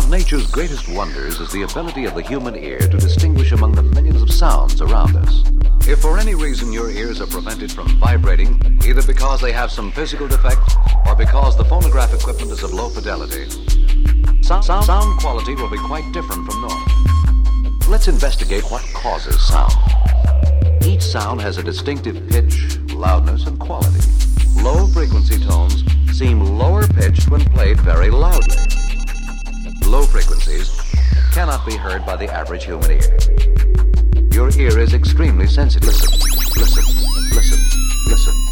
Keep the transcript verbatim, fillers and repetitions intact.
of nature's greatest wonders is the ability of the human ear to distinguish among the millions of sounds around us. If for any reason your ears are prevented from vibrating, either because they have some physical defect or because the phonograph equipment is of low fidelity, sound, sound, sound quality will be quite different from normal. Let's investigate what causes sound. Each sound has a distinctive pitch, loudness, and quality. Low frequency tones seem lower pitched when played very loudly. Low frequencies cannot be heard by the average human ear. Your ear is extremely sensitive. Listen, listen, listen, listen.